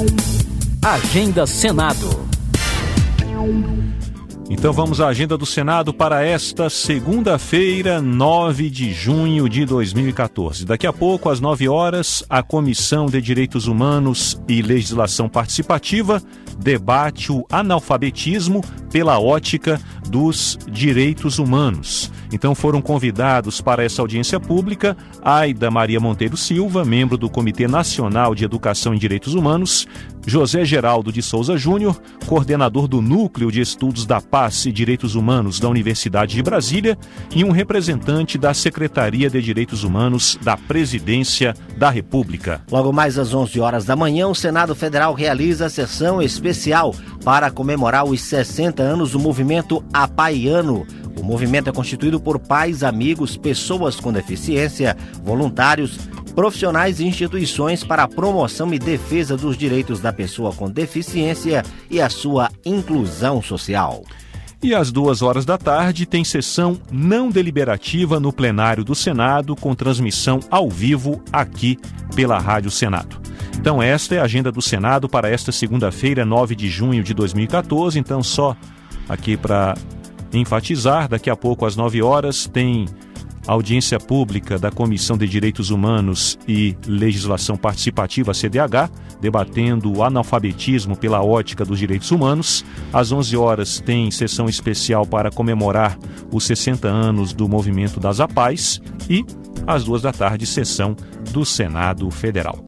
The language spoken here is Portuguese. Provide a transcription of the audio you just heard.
Agenda Senado. Então vamos à agenda do Senado para esta segunda-feira, 9 de junho de 2014. Daqui a pouco, às 9 horas, a Comissão de Direitos Humanos e Legislação Participativa debate o analfabetismo pela ótica dos direitos humanos. Então foram convidados para essa audiência pública Aida Maria Monteiro Silva, membro do Comitê Nacional de Educação em Direitos Humanos, José Geraldo de Souza Júnior, coordenador do Núcleo de Estudos da Paz e Direitos Humanos da Universidade de Brasília, e um representante da Secretaria de Direitos Humanos da Presidência da República. Logo mais às 11 horas da manhã, o Senado Federal realiza a sessão especial para comemorar os 60 anos do movimento Apaiano. O movimento é constituído por pais, amigos, pessoas com deficiência, voluntários, profissionais e instituições para a promoção e defesa dos direitos da pessoa com deficiência e a sua inclusão social. E às 2 horas da tarde tem sessão não deliberativa no plenário do Senado, com transmissão ao vivo aqui pela Rádio Senado. Então esta é a agenda do Senado para esta segunda-feira, 9 de junho de 2014. Então só aqui para enfatizar, daqui a pouco às 9 horas tem audiência pública da Comissão de Direitos Humanos e Legislação Participativa, CDH, debatendo o analfabetismo pela ótica dos direitos humanos. Às 11 horas tem sessão especial para comemorar os 60 anos do Movimento das APAES e às 2 da tarde, sessão do Senado Federal.